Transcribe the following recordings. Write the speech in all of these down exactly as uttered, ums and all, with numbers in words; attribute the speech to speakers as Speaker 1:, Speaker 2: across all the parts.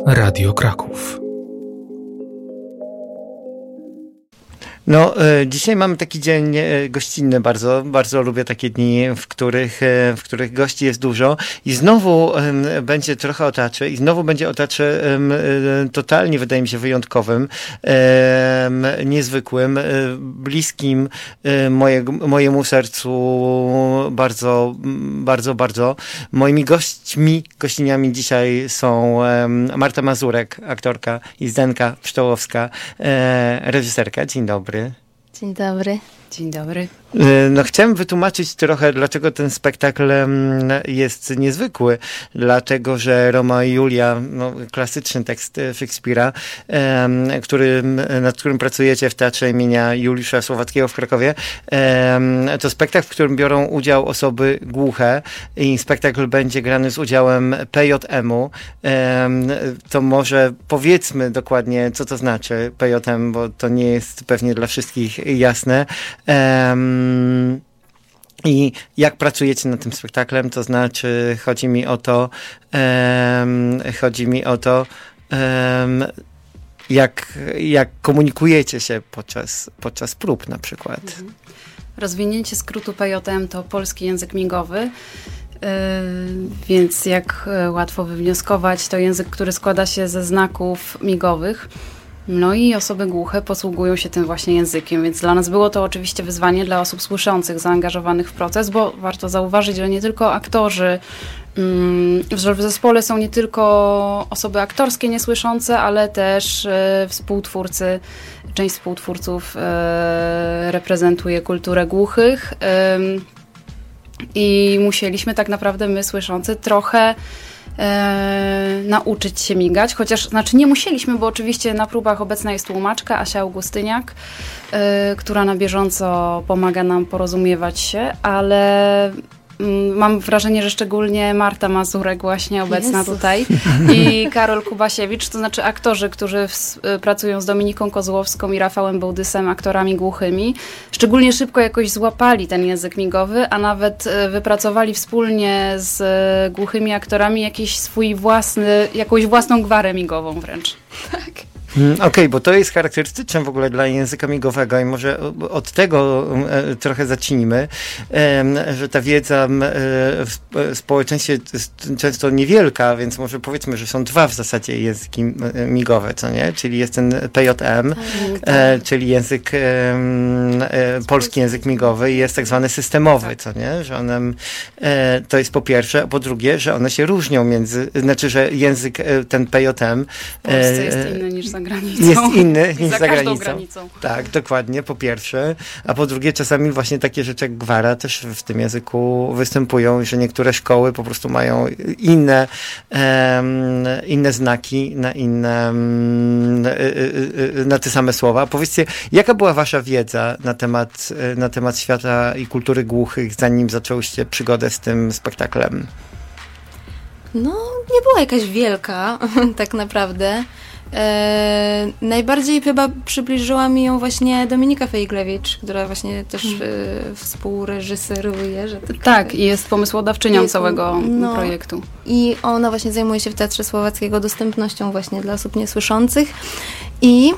Speaker 1: Radio Kraków.
Speaker 2: No, e, dzisiaj mamy taki dzień e, gościnny bardzo. Bardzo lubię takie dni, w których, e, w których gości jest dużo. I znowu e, będzie trochę o teatrze. I znowu będzie o teatrze e, totalnie, wydaje mi się, wyjątkowym, e, niezwykłym, e, bliskim e, mojego, mojemu sercu bardzo, bardzo, bardzo. Moimi gośćmi, gościniami dzisiaj są e, Marta Mazurek, aktorka, i Zdenka Pszczołowska, e, reżyserka. Dzień dobry.
Speaker 3: Dzień dobry.
Speaker 4: Dzień dobry.
Speaker 2: No, chciałem wytłumaczyć trochę, dlaczego ten spektakl jest niezwykły. Dlatego, że Romeo i Julia, no, klasyczny tekst Szekspira, który, nad którym pracujecie w Teatrze imienia Juliusza Słowackiego w Krakowie, to spektakl, w którym biorą udział osoby głuche i spektakl będzie grany z udziałem P J M-u. To może powiedzmy dokładnie, co to znaczy P J M, bo to nie jest pewnie dla wszystkich jasne. Um, I jak pracujecie nad tym spektaklem, to znaczy chodzi mi o to, um, chodzi mi o to, um, jak, jak komunikujecie się podczas, podczas prób na przykład. Mhm.
Speaker 4: Rozwinięcie skrótu P J M to polski język migowy, yy, więc jak łatwo wywnioskować, to język, który składa się ze znaków migowych. No i osoby głuche posługują się tym właśnie językiem, więc dla nas było to oczywiście wyzwanie dla osób słyszących, zaangażowanych w proces, bo warto zauważyć, że nie tylko aktorzy, że w zespole są nie tylko osoby aktorskie niesłyszące, ale też współtwórcy, część współtwórców reprezentuje kulturę głuchych i musieliśmy tak naprawdę my słyszący trochę E, nauczyć się migać, chociaż znaczy nie musieliśmy, bo oczywiście na próbach obecna jest tłumaczka Asia Augustyniak, e, która na bieżąco pomaga nam porozumiewać się, ale mm, mam wrażenie, że szczególnie Marta Mazurek właśnie obecna Jezus. Tutaj i Karol Kubasiewicz, to znaczy aktorzy, którzy w, pracują z Dominiką Kozłowską i Rafałem Bołdysem, aktorami głuchymi, szczególnie szybko jakoś złapali ten język migowy, a nawet wypracowali wspólnie z głuchymi aktorami jakiś swój własny, jakąś własną gwarę migową wręcz.
Speaker 3: Tak.
Speaker 2: Okej, okay, bo to jest charakterystyczne w ogóle dla języka migowego i może od tego e, trochę zacznijmy, e, że ta wiedza e, w społeczeństwie jest często niewielka, więc może powiedzmy, że są dwa w zasadzie języki migowe, co nie? Czyli jest ten P J M, tak, e, czyli język, e, e, polski język migowy i jest tak zwany systemowy, co nie? Że one, e, to jest po pierwsze, a po drugie, że one się różnią między, znaczy, że język e, ten P J M
Speaker 4: w Polsce jest inny niż za granicą.
Speaker 2: Jest inny niż
Speaker 4: za,
Speaker 2: za
Speaker 4: granicą.
Speaker 2: granicą. Tak, dokładnie, po pierwsze. A po drugie, czasami właśnie takie rzeczy jak gwara też w tym języku występują, że niektóre szkoły po prostu mają inne, um, inne znaki na inne, um, na te same słowa. Powiedzcie, jaka była wasza wiedza na temat, na temat świata i kultury głuchych, zanim zaczęłyście przygodę z tym spektaklem?
Speaker 3: No, nie była jakaś wielka, tak naprawdę. E, najbardziej chyba przybliżyła mi ją właśnie Dominika Fejglewicz, która właśnie też e, współreżyseruje. Że tak,
Speaker 4: tak, i jest pomysłodawczynią jest, całego
Speaker 3: no,
Speaker 4: projektu.
Speaker 3: I ona właśnie zajmuje się w Teatrze Słowackiego dostępnością właśnie dla osób niesłyszących i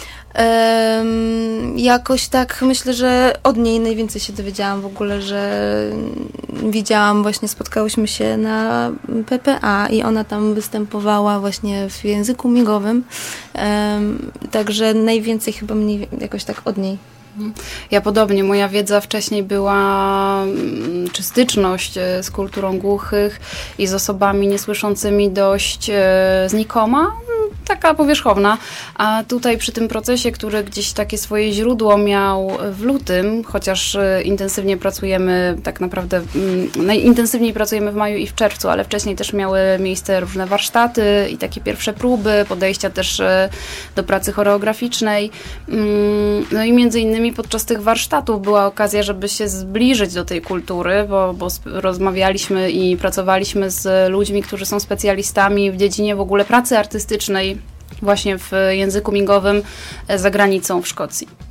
Speaker 3: Um, jakoś tak myślę, że od niej najwięcej się dowiedziałam w ogóle, że widziałam właśnie, spotkałyśmy się na P P A i ona tam występowała właśnie w języku migowym, um, także najwięcej chyba mnie jakoś tak od niej.
Speaker 4: Ja podobnie, moja wiedza wcześniej była, czy styczność z kulturą głuchych i z osobami niesłyszącymi dość znikoma, taka powierzchowna, a tutaj przy tym procesie, który gdzieś takie swoje źródło miał w lutym, chociaż intensywnie pracujemy, tak naprawdę najintensywniej pracujemy w maju i w czerwcu, ale wcześniej też miały miejsce różne warsztaty i takie pierwsze próby, podejścia też do pracy choreograficznej. No i między innymi podczas tych warsztatów była okazja, żeby się zbliżyć do tej kultury, bo, bo rozmawialiśmy i pracowaliśmy z ludźmi, którzy są specjalistami w dziedzinie w ogóle pracy artystycznej właśnie w języku migowym za granicą w Szkocji.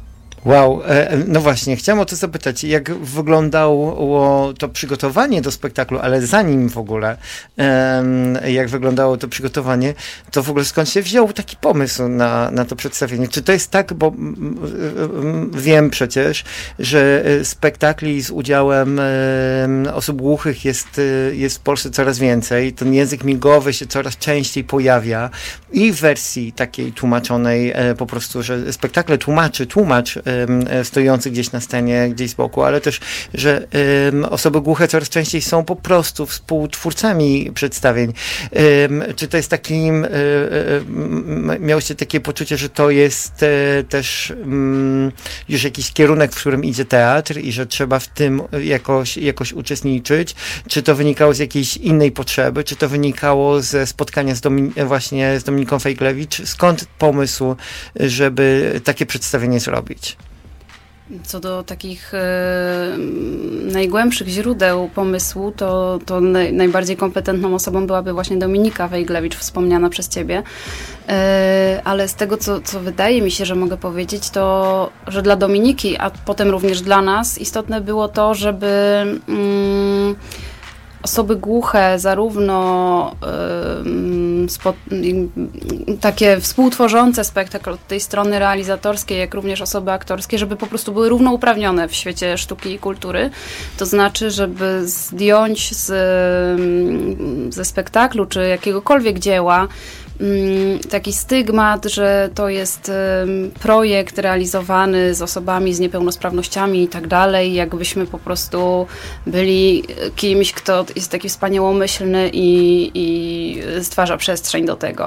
Speaker 2: Wow, no właśnie, chciałem o to zapytać, jak wyglądało to przygotowanie do spektaklu, ale zanim w ogóle, jak wyglądało to przygotowanie, to w ogóle skąd się wziął taki pomysł na, na to przedstawienie? Czy to jest tak, bo wiem przecież, że spektakli z udziałem osób głuchych jest, jest w Polsce coraz więcej, ten język migowy się coraz częściej pojawia i w wersji takiej tłumaczonej po prostu, że spektakle tłumaczy, tłumacz stojący gdzieś na scenie, gdzieś z boku, ale też, że um, osoby głuche coraz częściej są po prostu współtwórcami przedstawień. Um, czy to jest takim, um, um, miałyście takie poczucie, że to jest um, też um, już jakiś kierunek, w którym idzie teatr i że trzeba w tym jakoś, jakoś uczestniczyć? Czy to wynikało z jakiejś innej potrzeby? Czy to wynikało ze spotkania z Domin- właśnie z Dominiką Fejglewicz? Skąd pomysł, żeby takie przedstawienie zrobić?
Speaker 4: Co do takich e, najgłębszych źródeł pomysłu, to, to naj, najbardziej kompetentną osobą byłaby właśnie Dominika Fejglewicz, wspomniana przez ciebie. E, ale z tego, co, co wydaje mi się, że mogę powiedzieć, to, że dla Dominiki, a potem również dla nas, istotne było to, żeby mm, osoby głuche, zarówno y, spo, y, takie współtworzące spektakl od tej strony realizatorskiej, jak również osoby aktorskie, żeby po prostu były równouprawnione w świecie sztuki i kultury. To znaczy, żeby zdjąć z, ze spektaklu, czy jakiegokolwiek dzieła taki stygmat, że to jest projekt realizowany z osobami z niepełnosprawnościami i tak dalej, jakbyśmy po prostu byli kimś, kto jest taki wspaniałomyślny i, i stwarza przestrzeń do tego.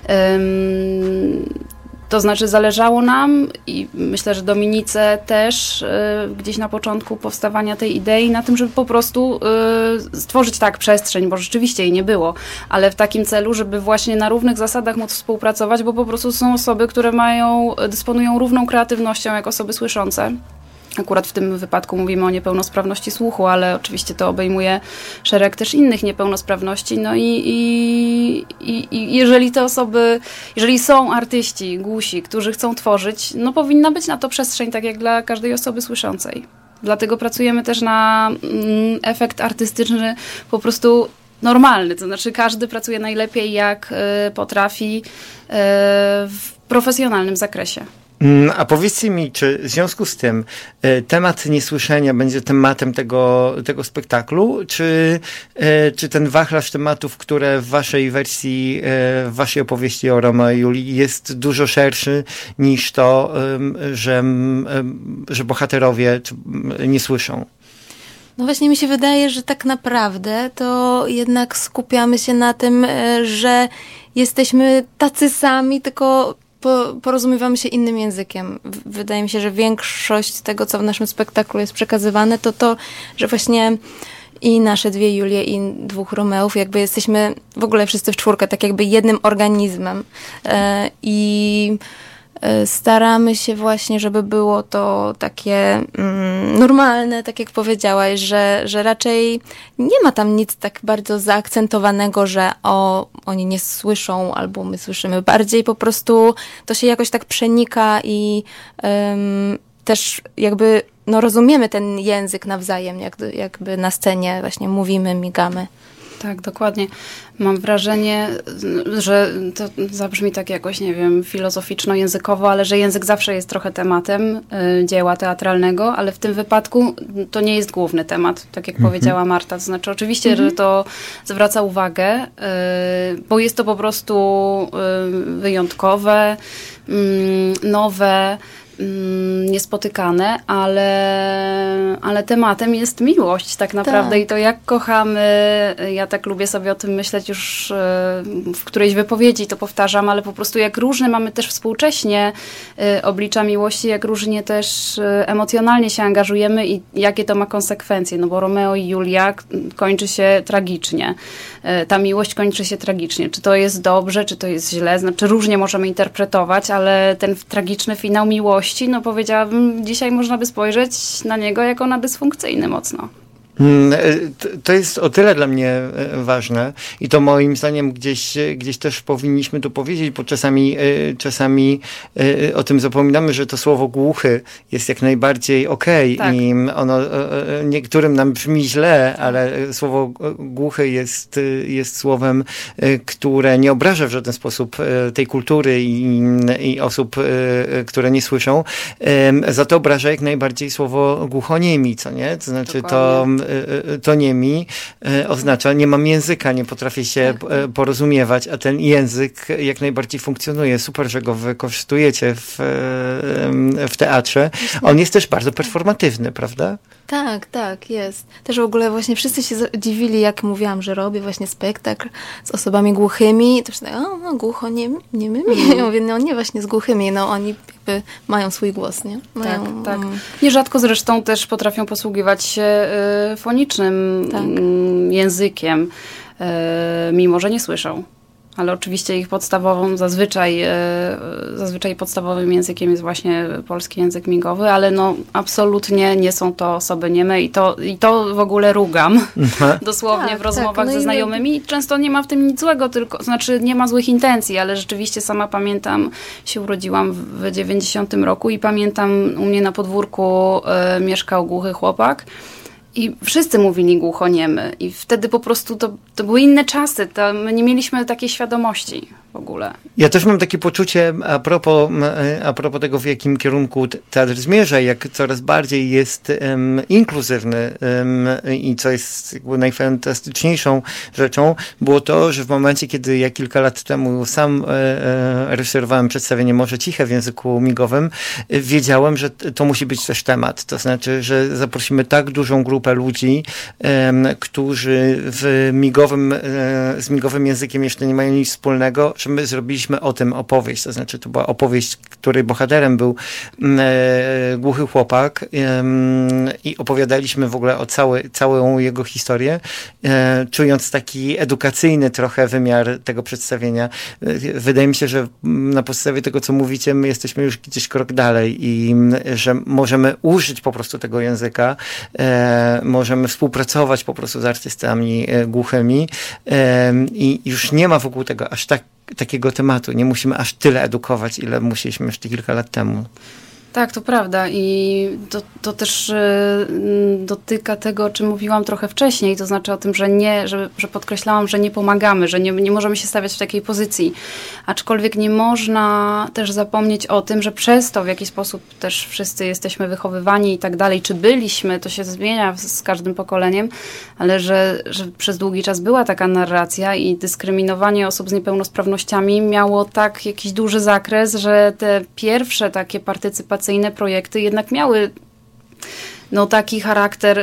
Speaker 4: To znaczy zależało nam i myślę, że Dominice też y, gdzieś na początku powstawania tej idei na tym, żeby po prostu y, stworzyć tak przestrzeń, bo rzeczywiście jej nie było, ale w takim celu, żeby właśnie na równych zasadach móc współpracować, bo po prostu są osoby, które mają, dysponują równą kreatywnością jak osoby słyszące. Akurat w tym wypadku mówimy o niepełnosprawności słuchu, ale oczywiście to obejmuje szereg też innych niepełnosprawności. No i, i, i, i jeżeli te osoby, jeżeli są artyści głusi, którzy chcą tworzyć, no powinna być na to przestrzeń, tak jak dla każdej osoby słyszącej. Dlatego pracujemy też na mm, efekt artystyczny po prostu normalny, to znaczy każdy pracuje najlepiej jak y, potrafi y, w profesjonalnym zakresie.
Speaker 2: A powiedzcie mi, czy w związku z tym temat niesłyszenia będzie tematem tego, tego spektaklu, czy, czy ten wachlarz tematów, które w waszej wersji, w waszej opowieści o Romeo i Julii jest dużo szerszy niż to, że, że bohaterowie nie słyszą?
Speaker 3: No właśnie mi się wydaje, że tak naprawdę to jednak skupiamy się na tym, że jesteśmy tacy sami, tylko porozumiewamy się innym językiem. Wydaje mi się, że większość tego, co w naszym spektaklu jest przekazywane, to to, że właśnie i nasze dwie Julie i dwóch Romeów, jakby jesteśmy w ogóle wszyscy w czwórkę, tak jakby jednym organizmem. I staramy się właśnie, żeby było to takie mm, normalne, tak jak powiedziałaś, że, że raczej nie ma tam nic tak bardzo zaakcentowanego, że o, oni nie słyszą albo my słyszymy. Bardziej po prostu to się jakoś tak przenika i um, też jakby no, rozumiemy ten język nawzajem, jak, jakby na scenie właśnie mówimy, migamy.
Speaker 4: Tak, dokładnie. Mam wrażenie, że to zabrzmi tak jakoś, nie wiem, filozoficzno-językowo, ale że język zawsze jest trochę tematem y, dzieła teatralnego, ale w tym wypadku to nie jest główny temat, tak jak mhm. powiedziała Marta. To znaczy oczywiście, mhm. że to zwraca uwagę, y, bo jest to po prostu y, wyjątkowe, y, nowe, niespotykane, ale, ale tematem jest miłość tak naprawdę tak. I to jak kochamy, ja tak lubię sobie o tym myśleć już w którejś wypowiedzi to powtarzam, ale po prostu jak różne mamy też współcześnie oblicza miłości, jak różnie też emocjonalnie się angażujemy i jakie to ma konsekwencje, no bo Romeo i Julia kończy się tragicznie. Ta miłość kończy się tragicznie. Czy to jest dobrze, czy to jest źle, znaczy różnie możemy interpretować, ale ten tragiczny finał miłości, no powiedziałabym, dzisiaj można by spojrzeć na niego jako na dysfunkcyjny mocno.
Speaker 2: To jest o tyle dla mnie ważne i to moim zdaniem gdzieś, gdzieś też powinniśmy to powiedzieć, bo czasami, czasami o tym zapominamy, że to słowo głuchy jest jak najbardziej okej okay. tak. i ono niektórym nam brzmi źle, ale słowo głuchy jest, jest słowem, które nie obraża w żaden sposób tej kultury i, i osób, które nie słyszą. Za to obraża jak najbardziej słowo głuchoniemi, co nie? To znaczy Dokładnie. to to niemi oznacza, nie mam języka, nie potrafię się tak. porozumiewać, a ten język jak najbardziej funkcjonuje. Super, że go wykorzystujecie w, w teatrze. On jest też bardzo performatywny, prawda?
Speaker 3: Tak, tak, jest. Też w ogóle właśnie wszyscy się dziwili, jak mówiłam, że robię właśnie spektakl z osobami głuchymi. To wszyscy, o, no głucho, nie, nie my. Mm. Ja mówię, no nie właśnie z głuchymi, no oni jakby mają swój głos, nie? Mają,
Speaker 4: tak, tak. Nierzadko zresztą też potrafią posługiwać się y, fonicznym tak. y, językiem, y, mimo że nie słyszą. Ale oczywiście ich podstawową, zazwyczaj, e, zazwyczaj podstawowym językiem jest właśnie polski język migowy, ale no absolutnie nie są to osoby nieme i to, i to w ogóle rugam Aha. dosłownie tak, w rozmowach tak, no ze znajomymi. I często nie ma w tym nic złego, tylko, znaczy nie ma złych intencji, ale rzeczywiście sama pamiętam, się urodziłam w dziewięćdziesiątym roku i pamiętam, u mnie na podwórku e, mieszkał głuchy chłopak. I wszyscy mówili głuchoniemy i wtedy po prostu to, to były inne czasy, to my nie mieliśmy takiej świadomości w ogóle.
Speaker 2: Ja też mam takie poczucie a propos, a propos tego, w jakim kierunku teatr zmierza, jak coraz bardziej jest um, inkluzywny um, i co jest jakby najfantastyczniejszą rzeczą, było to, że w momencie, kiedy ja kilka lat temu sam e, e, reżyserowałem przedstawienie Morze Ciche w języku migowym, e, wiedziałem, że to musi być też temat. To znaczy, że zaprosimy tak dużą grupę ludzi, e, którzy w migowym, e, z migowym językiem jeszcze nie mają nic wspólnego, że my zrobiliśmy o tym opowieść. To znaczy, to była opowieść, której bohaterem był e, głuchy chłopak e, i opowiadaliśmy w ogóle o cały, całą jego historię, e, czując taki edukacyjny trochę wymiar tego przedstawienia. E, wydaje mi się, że na podstawie tego, co mówicie, my jesteśmy już gdzieś krok dalej i że możemy użyć po prostu tego języka, e, możemy współpracować po prostu z artystami e, głuchymi e, i już nie ma wokół tego aż tak takiego tematu. Nie musimy aż tyle edukować, ile musieliśmy jeszcze kilka lat temu.
Speaker 4: Tak, to prawda i to, to też y, dotyka tego, o czym mówiłam trochę wcześniej, to znaczy o tym, że nie, że, że podkreślałam, że nie pomagamy, że nie, nie możemy się stawiać w takiej pozycji. Aczkolwiek nie można też zapomnieć o tym, że przez to, w jaki sposób też wszyscy jesteśmy wychowywani i tak dalej, czy byliśmy, to się zmienia z każdym pokoleniem, ale że, że przez długi czas była taka narracja i dyskryminowanie osób z niepełnosprawnościami miało tak jakiś duży zakres, że te pierwsze takie partycypacje projekty jednak miały no taki charakter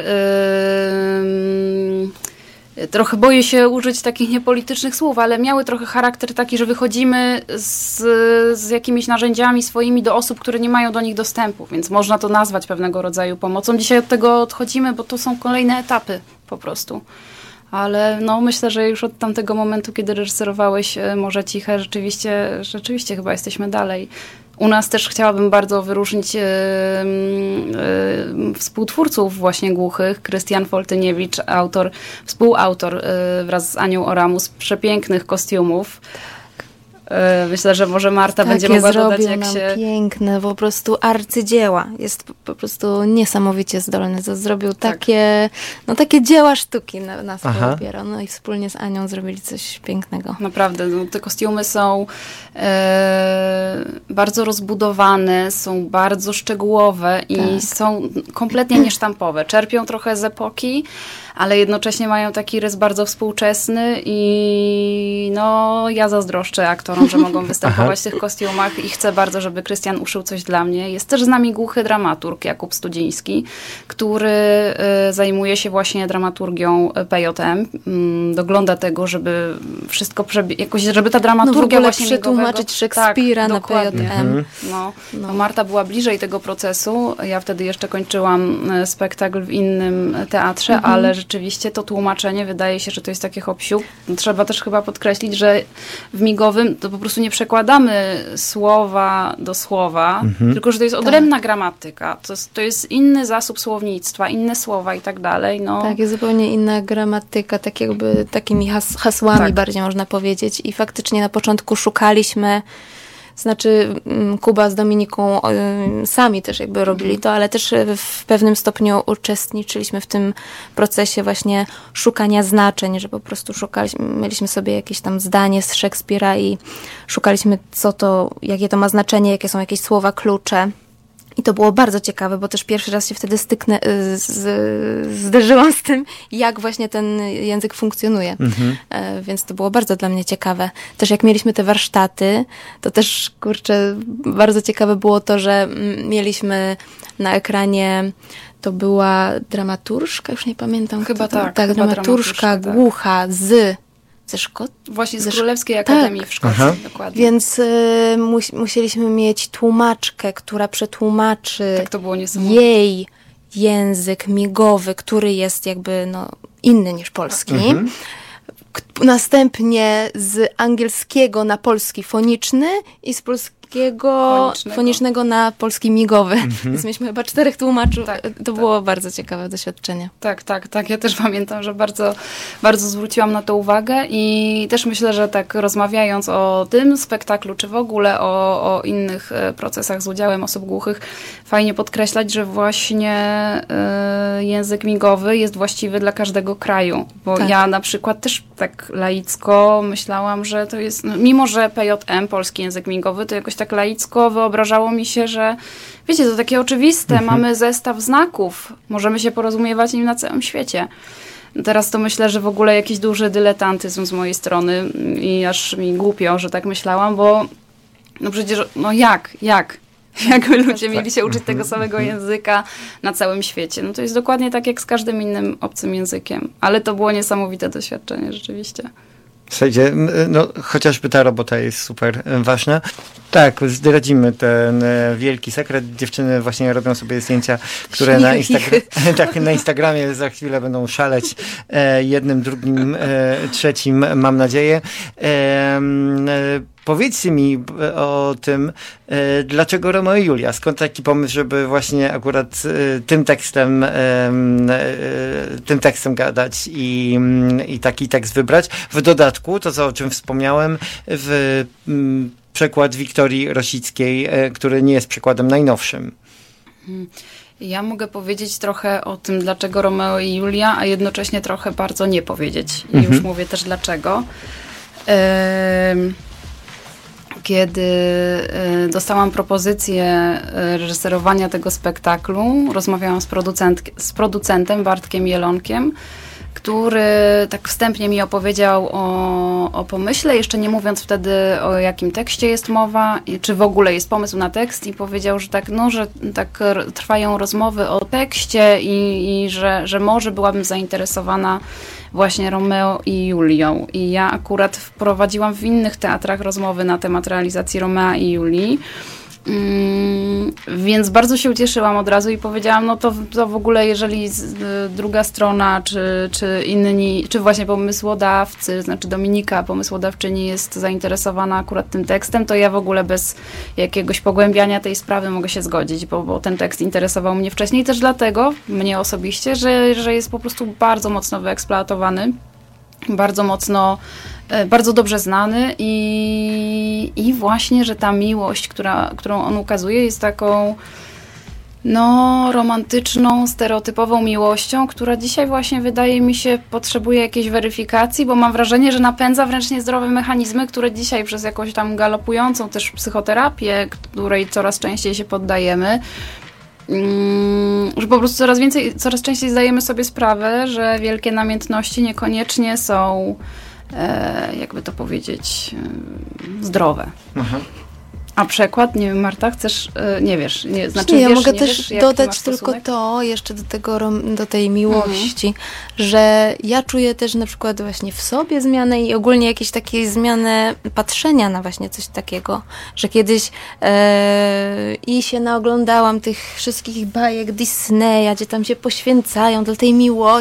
Speaker 4: yy, trochę boję się użyć takich niepolitycznych słów, ale miały trochę charakter taki, że wychodzimy z, z jakimiś narzędziami swoimi do osób, które nie mają do nich dostępu, więc można to nazwać pewnego rodzaju pomocą. Dzisiaj od tego odchodzimy, bo to są kolejne etapy po prostu. Ale no myślę, że już od tamtego momentu, kiedy reżyserowałeś Morze Ciche, rzeczywiście, rzeczywiście chyba jesteśmy dalej. U nas też chciałabym bardzo wyróżnić e, e, współtwórców właśnie głuchych. Krystian Foltyniewicz, autor, współautor e, wraz z Anią Oramus przepięknych kostiumów. Myślę, że może Marta będzie mogła dodać, jak nam się...
Speaker 3: piękne, po prostu arcydzieła. Jest po, po prostu niesamowicie zdolny. To zrobił tak. takie, no takie dzieła sztuki na, na swój dopiero. No i wspólnie z Anią zrobili coś pięknego.
Speaker 4: Naprawdę, no, te kostiumy są e, bardzo rozbudowane, są bardzo szczegółowe i tak. są kompletnie niesztampowe. Czerpią trochę z epoki, ale jednocześnie mają taki rys bardzo współczesny i no ja zazdroszczę aktorom, że mogą występować w tych kostiumach i chcę bardzo, żeby Krystian uszył coś dla mnie. Jest też z nami głuchy dramaturg Jakub Studziński, który y, zajmuje się właśnie dramaturgią P J M. Y, dogląda tego, żeby wszystko przebie- jakoś, żeby ta dramaturgia
Speaker 3: no
Speaker 4: właśnie
Speaker 3: przetłumaczyć Szekspira tak, na P J M.
Speaker 4: Mhm. No, no. Marta była bliżej tego procesu. Ja wtedy jeszcze kończyłam spektakl w innym teatrze, mhm. ale rzeczywiście to tłumaczenie wydaje się, że to jest takie hop-siup. Trzeba też chyba podkreślić, że w migowym to po prostu nie przekładamy słowa do słowa, mhm. tylko że to jest odrębna tak. gramatyka. To jest, to jest inny zasób słownictwa, inne słowa i tak dalej. No.
Speaker 3: Tak, jest zupełnie inna gramatyka, tak jakby takimi has- hasłami tak. bardziej można powiedzieć. I faktycznie na początku szukaliśmy, znaczy Kuba z Dominiką sami też jakby robili to, ale też w pewnym stopniu uczestniczyliśmy w tym procesie właśnie szukania znaczeń, że po prostu szukaliśmy, mieliśmy sobie jakieś tam zdanie z Szekspira i szukaliśmy co to, jakie to ma znaczenie, jakie są jakieś słowa klucze. I to było bardzo ciekawe, bo też pierwszy raz się wtedy styknę, z, zderzyłam z tym, jak właśnie ten język funkcjonuje. Mhm. E, więc to było bardzo dla mnie ciekawe. Też jak mieliśmy te warsztaty, to też, kurczę, bardzo ciekawe było to, że mieliśmy na ekranie, to była dramaturżka, już nie pamiętam.
Speaker 4: Chyba
Speaker 3: to,
Speaker 4: tak.
Speaker 3: Tak,
Speaker 4: chyba
Speaker 3: dramaturżka,
Speaker 4: tak.
Speaker 3: głucha z... Ze Szkot...
Speaker 4: Właśnie z Królewskiej Akademii tak. w Szkocji, Aha. dokładnie.
Speaker 3: Więc y, mus, musieliśmy mieć tłumaczkę, która przetłumaczy
Speaker 4: tak to było niesamowite.
Speaker 3: Jej język migowy, który jest jakby no, inny niż polski. Mhm. K- następnie z angielskiego na polski foniczny i z polskiego fonicznego, fonicznego na polski migowy. Mhm. Więc mieliśmy chyba czterech tłumaczów. Tak, to tak. było bardzo ciekawe doświadczenie.
Speaker 4: Tak, tak, tak. Ja też pamiętam, że bardzo, bardzo zwróciłam na to uwagę i też myślę, że tak rozmawiając o tym spektaklu, czy w ogóle o, o innych procesach z udziałem osób głuchych, fajnie podkreślać, że właśnie y, język migowy jest właściwy dla każdego kraju. Bo tak. ja na przykład też tak laicko myślałam, że to jest, no, mimo że P J M, polski język migowy, to jakoś tak laicko wyobrażało mi się, że wiecie, to takie oczywiste, mhm. mamy zestaw znaków, możemy się porozumiewać nim na całym świecie. Teraz to myślę, że w ogóle jakiś duży dyletantyzm z mojej strony i aż mi głupio, że tak myślałam, bo no przecież, no jak, jak? Jakby ludzie mieli się uczyć tego samego języka na całym świecie. No to jest dokładnie tak jak z każdym innym obcym językiem. Ale to było niesamowite doświadczenie rzeczywiście.
Speaker 2: Słuchajcie, no chociażby ta robota jest super ważna. Tak, zdradzimy ten wielki sekret. Dziewczyny właśnie robią sobie zdjęcia, które na, Instagra- tak, na Instagramie za chwilę będą szaleć e, jednym, drugim, e, trzecim, mam nadzieję. E, e, Powiedzcie mi o tym, e, dlaczego Romeo i Julia? Skąd taki pomysł, żeby właśnie akurat e, tym tekstem e, e, tym tekstem gadać i, i taki tekst wybrać? W dodatku, to co, o czym wspomniałem, w m, przekład Wiktorii Rosickiej, e, który nie jest przekładem najnowszym.
Speaker 4: Ja mogę powiedzieć trochę o tym, dlaczego Romeo i Julia, a jednocześnie trochę bardzo nie powiedzieć. I mhm. już mówię też dlaczego. E, Kiedy dostałam propozycję reżyserowania tego spektaklu, rozmawiałam z, producent, z producentem Bartkiem Jelonkiem, który tak wstępnie mi opowiedział o, o pomyśle, jeszcze nie mówiąc wtedy o jakim tekście jest mowa, czy w ogóle jest pomysł na tekst, i powiedział, że tak, no, że tak trwają rozmowy o tekście i, i że, że może byłabym zainteresowana właśnie Romeo i Julią. I ja akurat wprowadziłam w innych teatrach rozmowy na temat realizacji Romea i Julii. Mm, więc bardzo się ucieszyłam od razu i powiedziałam, no to, to w ogóle jeżeli z, druga strona, czy, czy inni, czy właśnie pomysłodawcy, znaczy Dominika, pomysłodawczyni, jest zainteresowana akurat tym tekstem, to ja w ogóle bez jakiegoś pogłębiania tej sprawy mogę się zgodzić, bo, bo ten tekst interesował mnie wcześniej też dlatego, mnie osobiście, że, że jest po prostu bardzo mocno wyeksploatowany, bardzo mocno, bardzo dobrze znany i, i właśnie, że ta miłość, która, którą on ukazuje, jest taką no romantyczną, stereotypową miłością, która dzisiaj właśnie wydaje mi się potrzebuje jakiejś weryfikacji, bo mam wrażenie, że napędza wręcz niezdrowe mechanizmy, które dzisiaj przez jakąś tam galopującą też psychoterapię, której coraz częściej się poddajemy, że po prostu coraz więcej, coraz częściej zdajemy sobie sprawę, że wielkie namiętności niekoniecznie są, e, jakby to powiedzieć, e, zdrowe. Aha. A przekład, nie wiem, Marta, chcesz, e, nie wiesz, nie, znaczy
Speaker 3: nie, ja
Speaker 4: wiesz,
Speaker 3: mogę
Speaker 4: nie
Speaker 3: też
Speaker 4: wiesz,
Speaker 3: dodać tylko to, jeszcze do tego, do tej miłości, mhm. że ja czuję też na przykład właśnie w sobie zmianę i ogólnie jakieś takie zmianę patrzenia na właśnie coś takiego, że kiedyś e, i się naoglądałam tych wszystkich bajek Disneya, gdzie tam się poświęcają do tej miłości,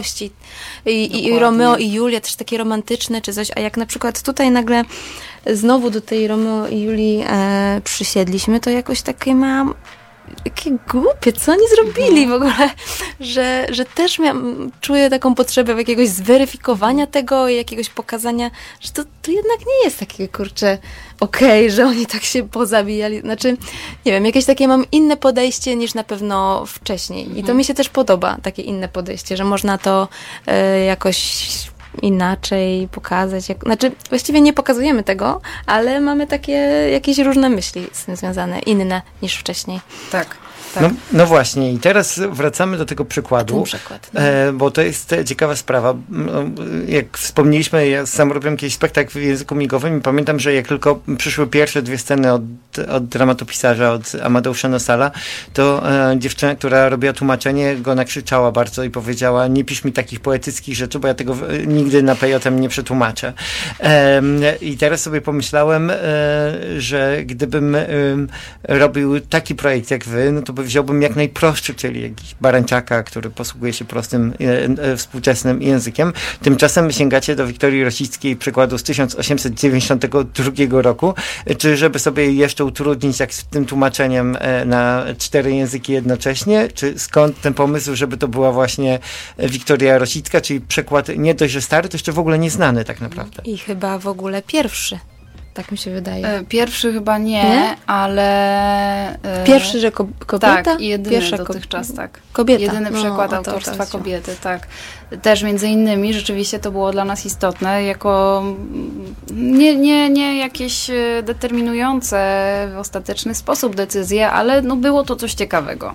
Speaker 3: I, i Romeo i Julia też takie romantyczne czy coś, a jak na przykład tutaj nagle znowu do tej Romeo i Julii e, przysiedliśmy, to jakoś takie mam takie głupie, co oni zrobili w ogóle, że, że też miałam, czuję taką potrzebę jakiegoś zweryfikowania tego i jakiegoś pokazania, że to, to jednak nie jest takie, kurczę, okej, okay, że oni tak się pozabijali. Znaczy, nie wiem, jakieś takie mam inne podejście niż na pewno wcześniej. Mhm. I to mi się też podoba, takie inne podejście, że można to e, jakoś inaczej pokazać. Jak, znaczy, właściwie nie pokazujemy tego, ale mamy takie jakieś różne myśli z tym związane, inne niż wcześniej.
Speaker 4: Tak. Tak.
Speaker 2: No, no właśnie i teraz wracamy do tego przykładu,
Speaker 3: przykład, no.
Speaker 2: e, bo to jest ciekawa sprawa. Jak wspomnieliśmy, ja sam robiłem kiedyś spektakl w języku migowym i pamiętam, że jak tylko przyszły pierwsze dwie sceny od, od dramatopisarza, od Amadeusza Nosala, to e, dziewczyna, która robiła tłumaczenie, go nakrzyczała bardzo i powiedziała: nie pisz mi takich poetyckich rzeczy, bo ja tego w, nigdy na pejotem nie przetłumaczę. E, I teraz sobie pomyślałem, e, że gdybym e, robił taki projekt jak wy, no to by wziąłbym jak najprostszy, czyli jakiś Barańczaka, który posługuje się prostym, e, e, współczesnym językiem. Tymczasem sięgacie do Wiktorii Rosickiej, przykładu z tysiąc osiemset dziewięćdziesiątego drugiego roku, czy żeby sobie jeszcze utrudnić jak z tym tłumaczeniem e, na cztery języki jednocześnie, czy skąd ten pomysł, żeby to była właśnie Wiktoria Rosicka, czyli przykład nie dość, że stary, to jeszcze w ogóle nieznany tak naprawdę.
Speaker 3: I chyba w ogóle pierwszy. Tak mi się wydaje.
Speaker 4: Pierwszy chyba nie, nie? ale...
Speaker 3: Pierwszy, że ko- kobieta?
Speaker 4: Tak, i jedyny
Speaker 3: Pierwsza
Speaker 4: dotychczas, tak.
Speaker 3: Kobieta.
Speaker 4: Jedyny przykład
Speaker 3: no,
Speaker 4: autorstwa kobiety, tak. Też między innymi rzeczywiście to było dla nas istotne, jako nie, nie, nie jakieś determinujące w ostateczny sposób decyzje, ale no było to coś ciekawego.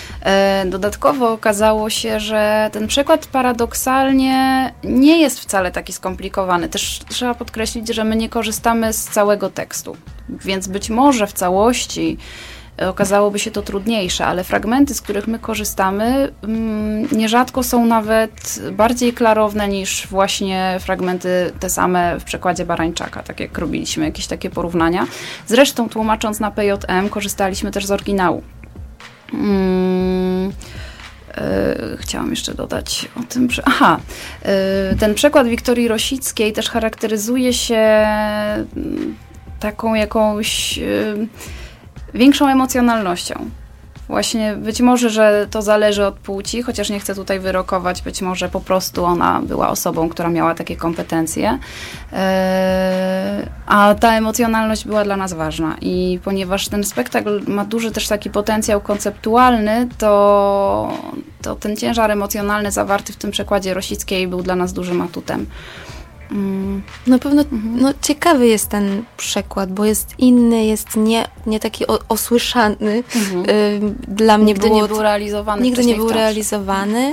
Speaker 4: Dodatkowo okazało się, że ten przekład paradoksalnie nie jest wcale taki skomplikowany. Też trzeba podkreślić, że my nie korzystamy z całego tekstu, więc być może w całości okazałoby się to trudniejsze, ale fragmenty, z których my korzystamy, nierzadko są nawet bardziej klarowne niż właśnie fragmenty te same w przekładzie Barańczaka, tak jak robiliśmy jakieś takie porównania. Zresztą tłumacząc na P J M korzystaliśmy też z oryginału. Hmm, yy, chciałam jeszcze dodać o tym, że aha, yy, ten przekład Wiktorii Rosickiej też charakteryzuje się taką jakąś yy, większą emocjonalnością. Właśnie być może, że to zależy od płci, chociaż nie chcę tutaj wyrokować, być może po prostu ona była osobą, która miała takie kompetencje, yy, a ta emocjonalność była dla nas ważna i ponieważ ten spektakl ma duży też taki potencjał konceptualny, to, to ten ciężar emocjonalny zawarty w tym przekładzie Rosickiej był dla nas dużym atutem.
Speaker 3: Na pewno no, ciekawy jest ten przekład, bo jest inny, jest nie, nie taki o, osłyszany. Mhm. Dla mnie
Speaker 4: nigdy
Speaker 3: było,
Speaker 4: nie był realizowany.
Speaker 3: Nigdy nie był realizowany.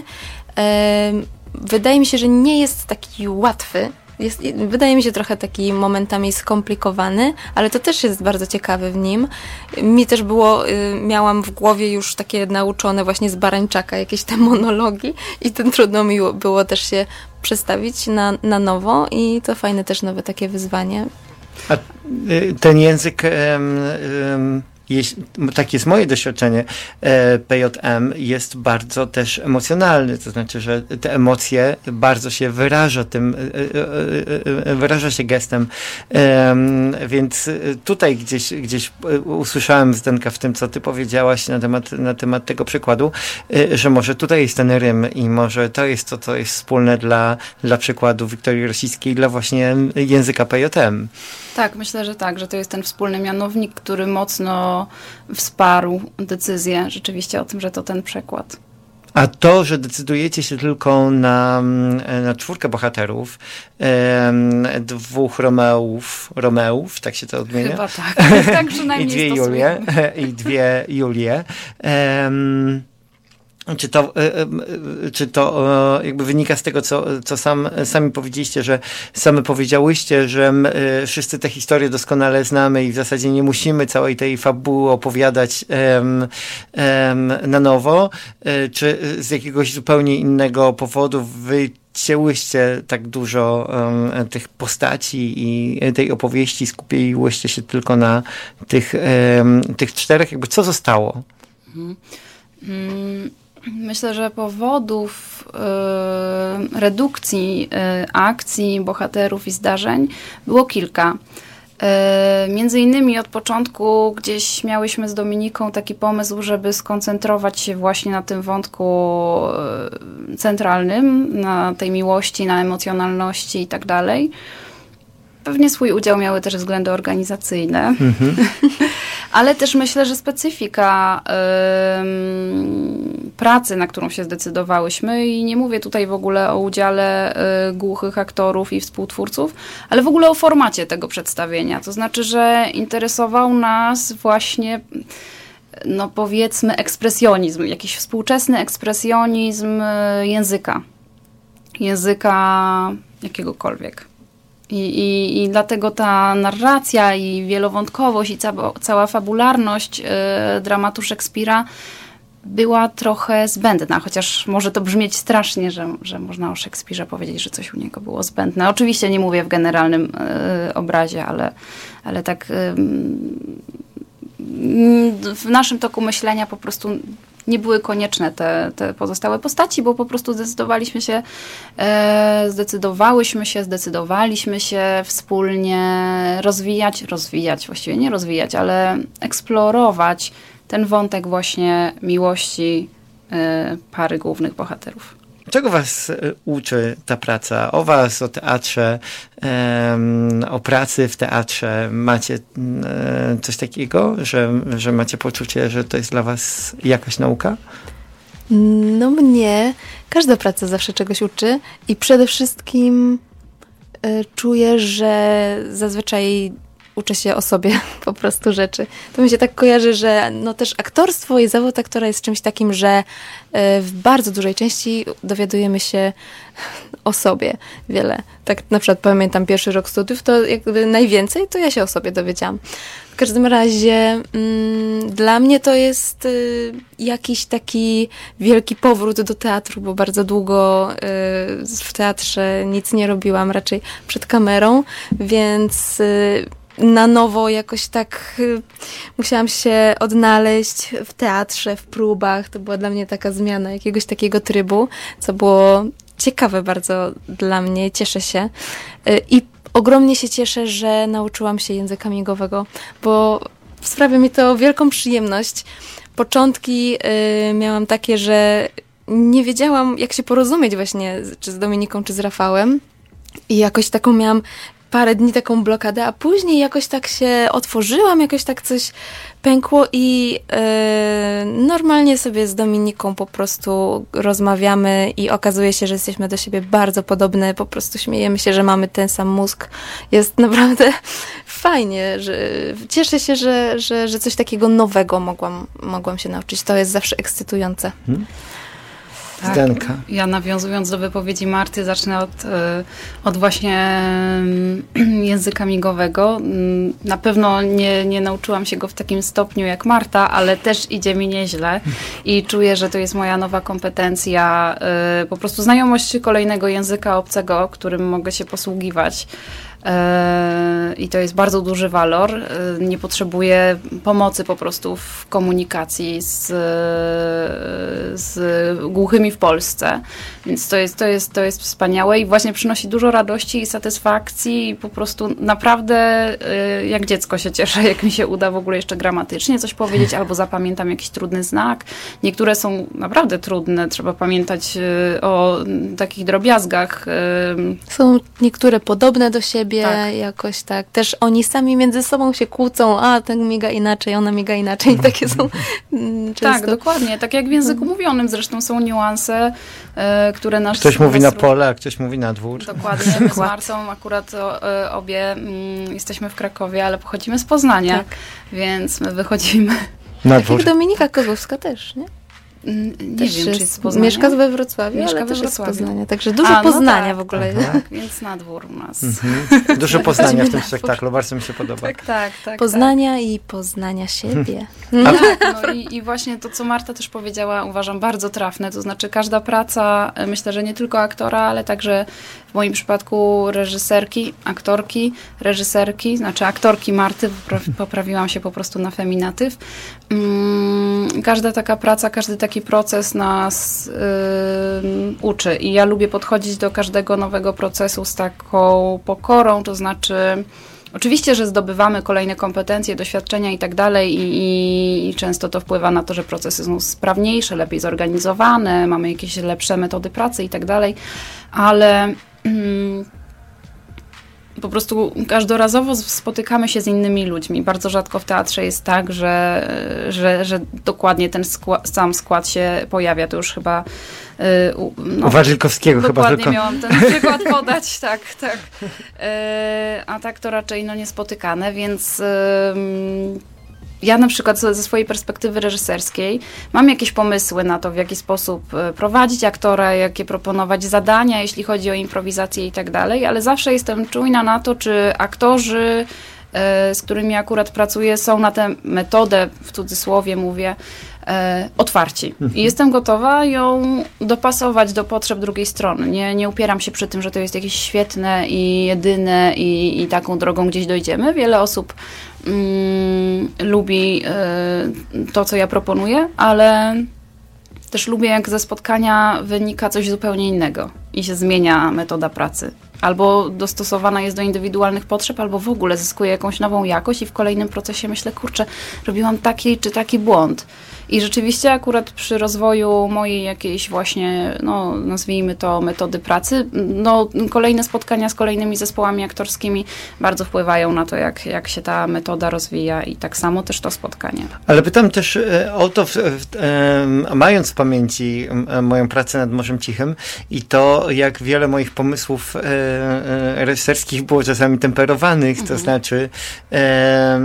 Speaker 3: Wydaje mi się, że nie jest taki łatwy. Jest, wydaje mi się trochę taki momentami skomplikowany, ale to też jest bardzo ciekawe w nim. Mi też było, miałam w głowie już takie nauczone właśnie z Barańczaka jakieś te monologi i ten trudno mi było też się przestawić na, na nowo i to fajne też nowe takie wyzwanie.
Speaker 2: A ten język um, um... Jeśli, tak jest moje doświadczenie, P J M jest bardzo też emocjonalny, to znaczy, że te emocje bardzo się wyraża tym, wyraża się gestem, więc tutaj gdzieś, gdzieś usłyszałem, Zdenka, w tym, co ty powiedziałaś na temat, na temat tego przykładu, że może tutaj jest ten rym i może to jest to, co jest wspólne dla, dla przykładu Wiktorii Rosickiej i dla właśnie języka P J M.
Speaker 4: Tak, myślę, że tak, że to jest ten wspólny mianownik, który mocno wsparł decyzję rzeczywiście o tym, że to ten przekład.
Speaker 2: A to, że decydujecie się tylko na, na czwórkę bohaterów, e, dwóch Romeów, Romeów, tak się to odmienia?
Speaker 4: Chyba tak, tak przynajmniej
Speaker 2: I dwie Julie, i dwie Julie. E, Czy to, czy to jakby wynika z tego, co, co sam, sami powiedzieliście, że same powiedziałyście, że my wszyscy te historie doskonale znamy i w zasadzie nie musimy całej tej fabuły opowiadać um, um, na nowo, czy z jakiegoś zupełnie innego powodu wy cięłyście tak dużo um, tych postaci i tej opowieści, skupiłyście się tylko na tych, um, tych czterech, jakby co zostało?
Speaker 4: Mhm. Hmm. Myślę, że powodów y, redukcji y, akcji, bohaterów i zdarzeń było kilka. Y, między innymi od początku gdzieś miałyśmy z Dominiką taki pomysł, żeby skoncentrować się właśnie na tym wątku y, centralnym, na tej miłości, na emocjonalności i tak dalej. Pewnie swój udział miały też względy organizacyjne, mm-hmm. ale też myślę, że specyfika y, pracy, na którą się zdecydowałyśmy, i nie mówię tutaj w ogóle o udziale y, głuchych aktorów i współtwórców, ale w ogóle o formacie tego przedstawienia. To znaczy, że interesował nas właśnie, no powiedzmy, ekspresjonizm, jakiś współczesny ekspresjonizm języka. Języka jakiegokolwiek. I, i, I dlatego ta narracja i wielowątkowość i ca, cała fabularność y, dramatu Szekspira była trochę zbędna, chociaż może to brzmieć strasznie, że, że można o Szekspirze powiedzieć, że coś u niego było zbędne. Oczywiście nie mówię w generalnym y, obrazie, ale, ale tak y, y, w naszym toku myślenia po prostu nie były konieczne te, te pozostałe postaci, bo po prostu zdecydowaliśmy się, e, zdecydowałyśmy się, zdecydowaliśmy się wspólnie rozwijać, rozwijać, właściwie nie rozwijać, ale eksplorować ten wątek właśnie miłości e, pary głównych bohaterów.
Speaker 2: Czego was uczy ta praca? O was, o teatrze, um, o pracy w teatrze. Macie um, coś takiego, że, że macie poczucie, że to jest dla was jakaś nauka?
Speaker 3: No mnie każda praca zawsze czegoś uczy i przede wszystkim y, czuję, że zazwyczaj uczę się o sobie po prostu rzeczy. To mi się tak kojarzy, że no też aktorstwo i zawód aktora jest czymś takim, że w bardzo dużej części dowiadujemy się o sobie wiele. Tak na przykład pamiętam pierwszy rok studiów, to jakby najwięcej to ja się o sobie dowiedziałam. W każdym razie mm, dla mnie to jest y, jakiś taki wielki powrót do teatru, bo bardzo długo y, w teatrze nic nie robiłam, raczej przed kamerą, więc y, na nowo jakoś tak y, musiałam się odnaleźć w teatrze, w próbach. To była dla mnie taka zmiana jakiegoś takiego trybu, co było ciekawe bardzo dla mnie. Cieszę się. Y, I ogromnie się cieszę, że nauczyłam się języka migowego, bo sprawia mi to wielką przyjemność. Początki y, miałam takie, że nie wiedziałam, jak się porozumieć właśnie czy z Dominiką, czy z Rafałem. I jakoś taką miałam parę dni taką blokadę, a później jakoś tak się otworzyłam, jakoś tak coś pękło i yy, normalnie sobie z Dominiką po prostu rozmawiamy i okazuje się, że jesteśmy do siebie bardzo podobne, po prostu śmiejemy się, że mamy ten sam mózg. Jest naprawdę fajnie, że cieszę się, że, że, że coś takiego nowego mogłam, mogłam się nauczyć. To jest zawsze ekscytujące. Hmm?
Speaker 4: Tak, ja nawiązując do wypowiedzi Marty, zacznę od, od właśnie języka migowego. Na pewno nie, nie nauczyłam się go w takim stopniu jak Marta, ale też idzie mi nieźle i czuję, że to jest moja nowa kompetencja, po prostu znajomość kolejnego języka obcego, którym mogę się posługiwać. I to jest bardzo duży walor. Nie potrzebuję pomocy po prostu w komunikacji z, z głuchymi w Polsce. Więc to jest, to, jest, to jest wspaniałe i właśnie przynosi dużo radości i satysfakcji i po prostu naprawdę jak dziecko się cieszę, jak mi się uda w ogóle jeszcze gramatycznie coś powiedzieć albo zapamiętam jakiś trudny znak. Niektóre są naprawdę trudne. Trzeba pamiętać o takich drobiazgach.
Speaker 3: Są niektóre podobne do siebie.
Speaker 4: Tak.
Speaker 3: Jakoś tak. Też oni sami między sobą się kłócą, a ten miga inaczej, ona miga inaczej. Takie są często.
Speaker 4: Tak, dokładnie. Tak jak w języku mówionym zresztą są niuanse, y, które nasz...
Speaker 2: Ktoś mówi na pole, a ktoś mówi na dwór.
Speaker 4: Dokładnie. My z Marcą akurat o, y, obie y, jesteśmy w Krakowie, ale pochodzimy z Poznania, tak. Więc my wychodzimy...
Speaker 2: Na
Speaker 3: tak
Speaker 2: dwór.
Speaker 3: jak Dominika Kozłowska też, nie?
Speaker 4: Nie
Speaker 3: też
Speaker 4: wiem, czy jest z Poznania.
Speaker 3: Mieszka we Wrocławiu,
Speaker 4: Mieszka
Speaker 3: ale
Speaker 4: we
Speaker 3: też
Speaker 4: Wrocławiu.
Speaker 3: jest z Poznania. Także dużo
Speaker 4: A, no
Speaker 3: Poznania
Speaker 4: tak,
Speaker 3: w ogóle.
Speaker 4: Tak, więc na dwór u nas.
Speaker 2: Mhm. Dużo Poznania w tym spektaklu, bardzo mi się podoba.
Speaker 4: Tak, tak, tak.
Speaker 3: Poznania
Speaker 4: tak.
Speaker 3: i poznania siebie.
Speaker 4: Tak, no i, i właśnie to, co Marta też powiedziała, uważam bardzo trafne. To znaczy każda praca, myślę, że nie tylko aktora, ale także w moim przypadku reżyserki, aktorki, reżyserki, znaczy aktorki Marty, poprawiłam się po prostu na feminatyw. Każda taka praca, każdy taki taki proces nas yy, uczy i ja lubię podchodzić do każdego nowego procesu z taką pokorą, to znaczy oczywiście, że zdobywamy kolejne kompetencje, doświadczenia i tak dalej i, i często to wpływa na to, że procesy są sprawniejsze, lepiej zorganizowane, mamy jakieś lepsze metody pracy i tak dalej, ale mm, po prostu każdorazowo spotykamy się z innymi ludźmi. Bardzo rzadko w teatrze jest tak, że, że, że dokładnie ten skład, sam skład się pojawia. To już chyba
Speaker 2: no, u Warzykowskiego chyba tylko.
Speaker 4: Dokładnie miałam ten przykład podać, tak, tak. A tak to raczej no, niespotykane, więc ja na przykład ze swojej perspektywy reżyserskiej mam jakieś pomysły na to, w jaki sposób prowadzić aktora, jakie proponować zadania, jeśli chodzi o improwizację i tak dalej, ale zawsze jestem czujna na to, czy aktorzy, z którymi akurat pracuję, są na tę metodę, w cudzysłowie mówię, otwarci. I jestem gotowa ją dopasować do potrzeb drugiej strony. Nie, nie upieram się przy tym, że to jest jakieś świetne i jedyne i, i taką drogą gdzieś dojdziemy. Wiele osób mm, lubi y, to, co ja proponuję, ale też lubię, jak ze spotkania wynika coś zupełnie innego i się zmienia metoda pracy. Albo dostosowana jest do indywidualnych potrzeb, albo w ogóle zyskuje jakąś nową jakość i w kolejnym procesie myślę, kurczę, robiłam taki czy taki błąd. I rzeczywiście akurat przy rozwoju mojej jakiejś właśnie, no nazwijmy to metody pracy, no kolejne spotkania z kolejnymi zespołami aktorskimi bardzo wpływają na to, jak, jak się ta metoda rozwija i tak samo też to spotkanie.
Speaker 2: Ale pytam też o to, w, w, e, mając w pamięci moją pracę nad Morzem Cichym i to, jak wiele moich pomysłów e, e, reżyserskich było czasami temperowanych, mhm. to znaczy e,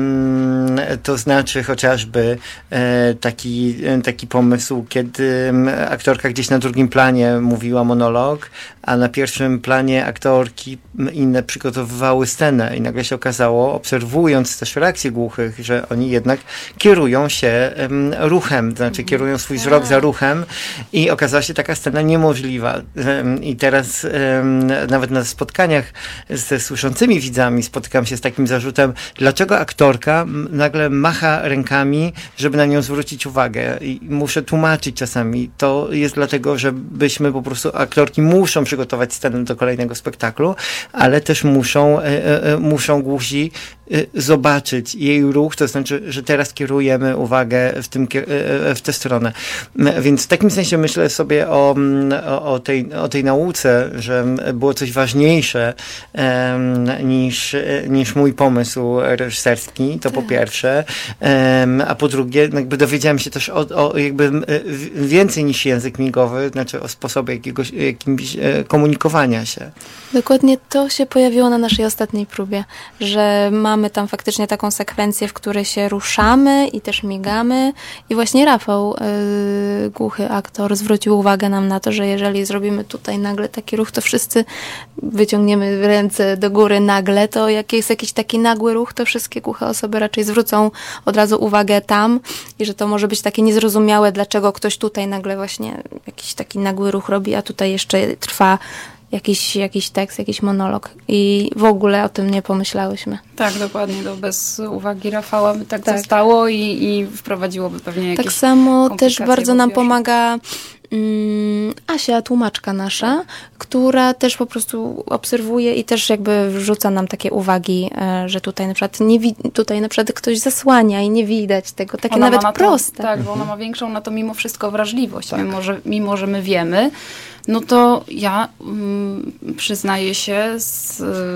Speaker 2: to znaczy chociażby e, taki taki pomysł, kiedy aktorka gdzieś na drugim planie mówiła monolog, a na pierwszym planie aktorki inne przygotowywały scenę i nagle się okazało, obserwując też reakcje głuchych, że oni jednak kierują się um, ruchem, to znaczy kierują swój wzrok za ruchem i okazała się taka scena niemożliwa. Um, I teraz um, nawet na spotkaniach ze słyszącymi widzami spotykam się z takim zarzutem, dlaczego aktorka nagle macha rękami, żeby na nią zwrócić uwagę. I muszę tłumaczyć czasami. To jest dlatego, że byśmy po prostu, aktorki muszą przygotować scenę do kolejnego spektaklu, ale też muszą, e, e, muszą głusi e, zobaczyć jej ruch, to znaczy, że teraz kierujemy uwagę w, tym, e, w tę stronę. Więc w takim sensie myślę sobie o, o, o, tej, o tej nauce, że było coś ważniejsze e, niż, niż mój pomysł reżyserski, to po pierwsze, e, a po drugie, jakby dowiedziałem się też o, o jakby więcej niż język migowy, znaczy o sposobie jakiegoś, jakimś komunikowania się.
Speaker 3: Dokładnie to się pojawiło na naszej ostatniej próbie, że mamy tam faktycznie taką sekwencję, w której się ruszamy i też migamy i właśnie Rafał, yy, głuchy aktor, zwrócił uwagę nam na to, że jeżeli zrobimy tutaj nagle taki ruch, to wszyscy wyciągniemy ręce do góry nagle, to jak jest jakiś taki nagły ruch, to wszystkie głuche osoby raczej zwrócą od razu uwagę tam i że to może być takie niezrozumiałe, dlaczego ktoś tutaj nagle właśnie jakiś taki nagły ruch robi, a tutaj jeszcze trwa jakiś, jakiś tekst, jakiś monolog. I w ogóle o tym nie pomyślałyśmy.
Speaker 4: Tak, dokładnie. To bez uwagi Rafała by tak, tak. zostało i, i wprowadziłoby pewnie jakieś
Speaker 3: Tak samo też bardzo nam pomaga um, Asia, tłumaczka nasza, która też po prostu obserwuje i też jakby wrzuca nam takie uwagi, że tutaj na przykład, nie wi- tutaj na przykład ktoś zasłania i nie widać tego. Takie ona nawet
Speaker 4: na to,
Speaker 3: proste.
Speaker 4: Tak, bo ona ma większą na to mimo wszystko wrażliwość. Tak. Mimo, że, mimo, że my wiemy, no to ja mm, przyznaję się z,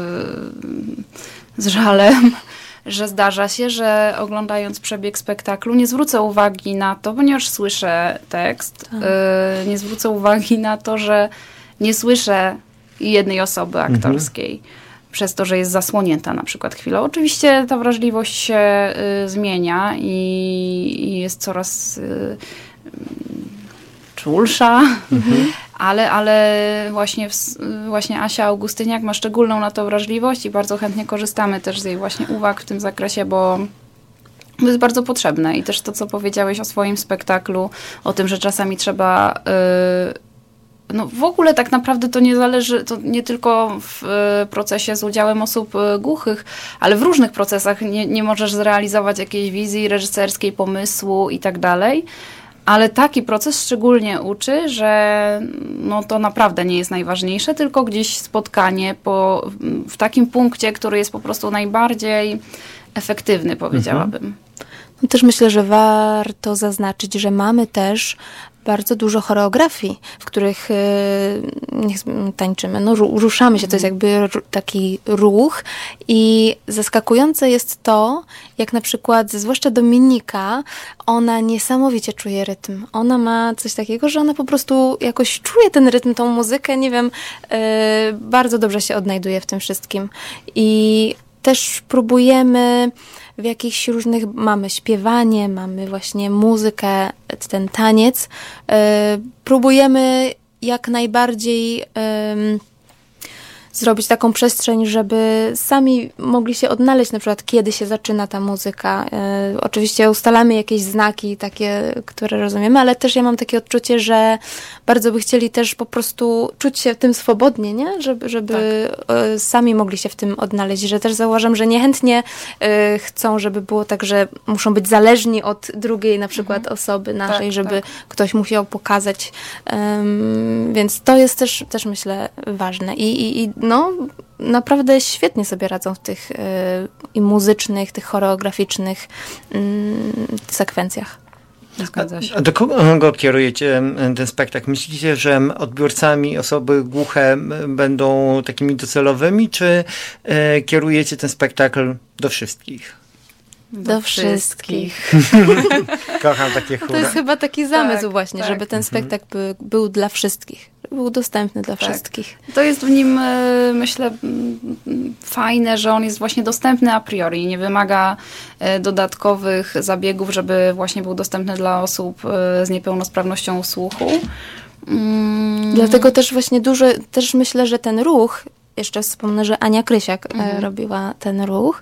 Speaker 4: z żalem, że zdarza się, że oglądając przebieg spektaklu nie zwrócę uwagi na to, ponieważ słyszę tekst, tak. y, nie zwrócę uwagi na to, że nie słyszę jednej osoby aktorskiej. Mhm. Przez to, że jest zasłonięta na przykład chwilą. Oczywiście ta wrażliwość się y, zmienia i, i jest coraz y, czulsza, mhm. ale, ale właśnie, właśnie Asia Augustyniak ma szczególną na to wrażliwość i bardzo chętnie korzystamy też z jej właśnie uwag w tym zakresie, bo to jest bardzo potrzebne. I też to, co powiedziałeś o swoim spektaklu, o tym, że czasami trzeba... Yy, no w ogóle tak naprawdę to nie zależy, to nie tylko w y, procesie z udziałem osób y, głuchych, ale w różnych procesach nie, nie możesz zrealizować jakiejś wizji reżyserskiej, pomysłu i tak dalej. Ale taki proces szczególnie uczy, że no to naprawdę nie jest najważniejsze, tylko gdzieś spotkanie po, w takim punkcie, który jest po prostu najbardziej efektywny, powiedziałabym. Mhm.
Speaker 3: No też myślę, że warto zaznaczyć, że mamy też bardzo dużo choreografii, w których y, niech tańczymy, no ruszamy się, to jest jakby taki ruch i zaskakujące jest to, jak na przykład, zwłaszcza Dominika, ona niesamowicie czuje rytm. Ona ma coś takiego, że ona po prostu jakoś czuje ten rytm, tą muzykę, nie wiem, y, bardzo dobrze się odnajduje w tym wszystkim. I też próbujemy w jakichś różnych, mamy śpiewanie, mamy właśnie muzykę, ten taniec. Yy, próbujemy jak najbardziej yy, zrobić taką przestrzeń, żeby sami mogli się odnaleźć, na przykład kiedy się zaczyna ta muzyka. Yy, oczywiście ustalamy jakieś znaki takie, które rozumiemy, ale też ja mam takie odczucie, że bardzo by chcieli też po prostu czuć się w tym swobodnie, nie? Żeby, żeby tak. yy, sami mogli się w tym odnaleźć. Że też zauważam, że niechętnie yy, chcą, żeby było tak, że muszą być zależni od drugiej na przykład mhm. osoby naszej, tak, żeby tak. ktoś musiał pokazać. Yy, więc to jest też, też myślę ważne. I, i, i no, naprawdę świetnie sobie radzą w tych y, i muzycznych, tych choreograficznych y, sekwencjach.
Speaker 4: Zgadza się.
Speaker 2: A do kogo kierujecie ten spektakl? Myślicie, że odbiorcami osoby głuche będą takimi docelowymi, czy y, kierujecie ten spektakl do wszystkich?
Speaker 3: Do, do wszystkich.
Speaker 2: wszystkich. Kocham takie chóry.
Speaker 3: To jest chyba taki zamysł
Speaker 4: tak,
Speaker 3: właśnie,
Speaker 4: tak.
Speaker 3: żeby ten spektakl by, był dla wszystkich. Był dostępny dla tak. wszystkich.
Speaker 4: To jest w nim, myślę, fajne, że on jest właśnie dostępny a priori. Nie wymaga dodatkowych zabiegów, żeby właśnie był dostępny dla osób z niepełnosprawnością słuchu. Mm.
Speaker 3: Dlatego też właśnie dużo, też myślę, że ten ruch, jeszcze wspomnę, że Ania Krysiak mhm. robiła ten ruch,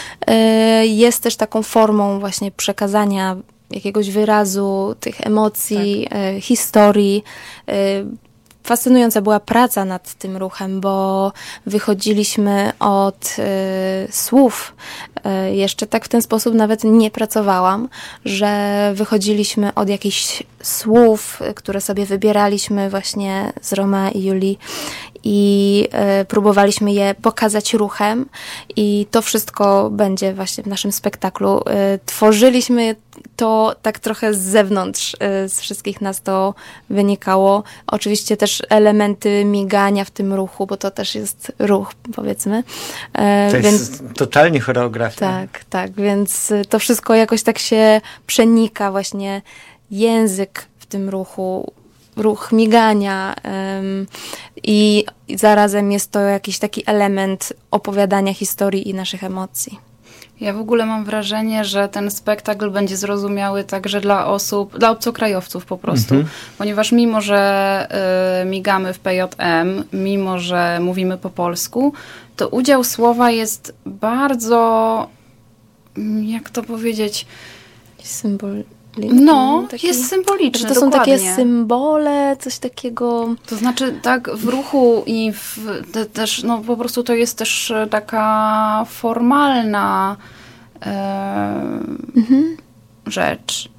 Speaker 3: jest też taką formą właśnie przekazania jakiegoś wyrazu, tych emocji, tak. historii. Fascynująca była praca nad tym ruchem, bo wychodziliśmy od y, słów. Y, jeszcze tak w ten sposób nawet nie pracowałam, że wychodziliśmy od jakichś słów, które sobie wybieraliśmy właśnie z Romea i Julii i y, próbowaliśmy je pokazać ruchem i to wszystko będzie właśnie w naszym spektaklu. Y, tworzyliśmy to tak trochę z zewnątrz, y, z wszystkich nas to wynikało. Oczywiście też elementy migania w tym ruchu, bo to też jest ruch, powiedzmy.
Speaker 2: To jest więc, totalnie choreografia.
Speaker 3: Tak, tak, więc to wszystko jakoś tak się przenika, właśnie język w tym ruchu, ruch migania um, i zarazem jest to jakiś taki element opowiadania historii i naszych emocji.
Speaker 4: Ja w ogóle mam wrażenie, że ten spektakl będzie zrozumiały także dla osób, dla obcokrajowców po prostu. Mhm. Ponieważ mimo, że y, migamy w P J M, mimo, że mówimy po polsku, to udział słowa jest bardzo, jak to powiedzieć...
Speaker 3: Symbol.
Speaker 4: No, taki, jest symboliczny,
Speaker 3: że to
Speaker 4: dokładnie.
Speaker 3: są takie symbole, coś takiego...
Speaker 4: To znaczy tak w ruchu i w, te, też, no po prostu to jest też taka formalna e, mhm. rzecz.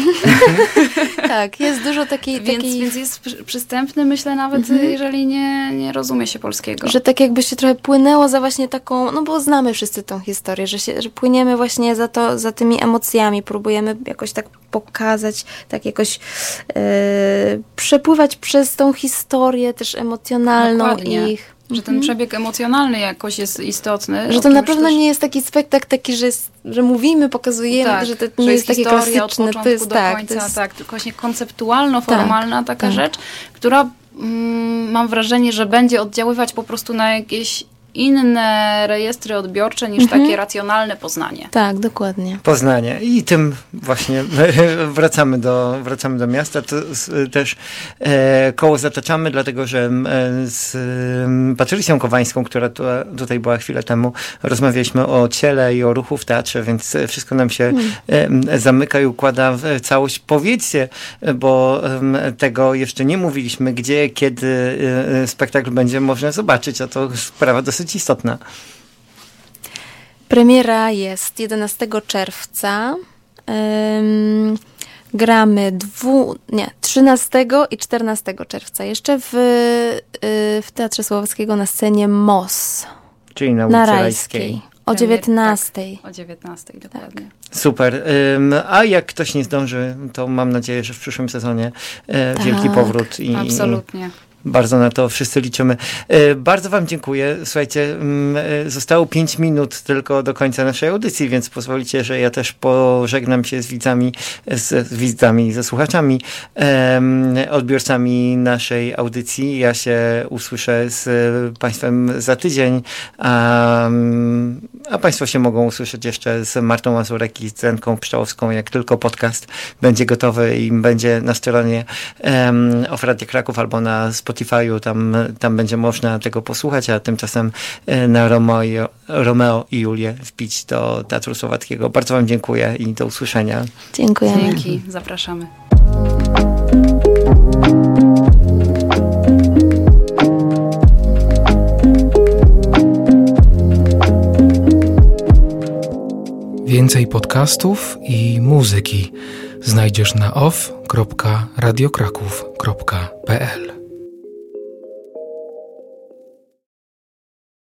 Speaker 3: Tak, jest dużo takiej...
Speaker 4: Więc,
Speaker 3: takiej...
Speaker 4: więc jest przystępny, myślę, nawet mhm. jeżeli nie, nie rozumie się polskiego.
Speaker 3: Że tak jakby się trochę płynęło za właśnie taką, no bo znamy wszyscy tą historię, że, się, że płyniemy właśnie za to, za tymi emocjami, próbujemy jakoś tak pokazać, tak jakoś yy, przepływać przez tą historię też emocjonalną Dokładnie. ich.
Speaker 4: Że ten przebieg emocjonalny jakoś jest istotny.
Speaker 3: Że to na pewno też... nie jest taki spektakl taki, że, jest, że mówimy, pokazujemy, tak, że to nie
Speaker 4: że
Speaker 3: jest,
Speaker 4: jest
Speaker 3: takie klasyczne.
Speaker 4: Od początku
Speaker 3: to jest
Speaker 4: do
Speaker 3: tak,
Speaker 4: końca,
Speaker 3: to jest...
Speaker 4: tak, tylko właśnie konceptualno-formalna tak, taka
Speaker 3: tak.
Speaker 4: rzecz, która mm, mam wrażenie, że będzie oddziaływać po prostu na jakieś inne rejestry odbiorcze niż mhm. takie racjonalne poznanie.
Speaker 3: Tak, dokładnie.
Speaker 2: Poznanie. I tym właśnie wracamy do, wracamy do miasta. To też e, koło zataczamy, dlatego że e, z e, Patrycją Kowańską, która tu, tutaj była chwilę temu, rozmawialiśmy o ciele i o ruchu w teatrze, więc wszystko nam się hmm. e, zamyka i układa w całość. Powiedzcie, bo e, tego jeszcze nie mówiliśmy, gdzie, kiedy e, spektakl będzie można zobaczyć, a to sprawa dosyć istotna.
Speaker 3: Premiera jest jedenastego czerwca. Um, gramy dwu, nie, trzynastego i czternastego czerwca. Jeszcze w, w Teatrze Słowackiego na scenie M O S.
Speaker 2: Czyli na ulicy
Speaker 3: na
Speaker 2: Rajskiej.
Speaker 3: Rajskiej. O dziewiętnastej.
Speaker 4: Tak, o dziewiętnastej, dokładnie.
Speaker 3: Tak.
Speaker 2: Super. Ym, a jak ktoś nie zdąży, to mam nadzieję, że w przyszłym sezonie e,
Speaker 3: Tak.
Speaker 2: wielki powrót. I,
Speaker 4: Absolutnie.
Speaker 2: Bardzo na to wszyscy liczymy. E, bardzo wam dziękuję. Słuchajcie, m, e, zostało pięć minut tylko do końca naszej audycji, więc pozwolicie, że ja też pożegnam się z widzami, z, z widzami, ze słuchaczami, e, odbiorcami naszej audycji. Ja się usłyszę z państwem za tydzień, a, a państwo się mogą usłyszeć jeszcze z Martą Mazurek i z Zenką Pszczałowską, jak tylko podcast będzie gotowy i będzie na stronie um, Off Radio Kraków albo na Spotify'u, tam, tam będzie można tego posłuchać, a tymczasem na Romeo i, Romeo i Julię wpić do Teatru Słowackiego. Bardzo wam dziękuję i do usłyszenia.
Speaker 3: Dziękujemy.
Speaker 4: Dzięki, zapraszamy.
Speaker 1: Więcej podcastów i muzyki znajdziesz na off kropka radiokraków kropka p l.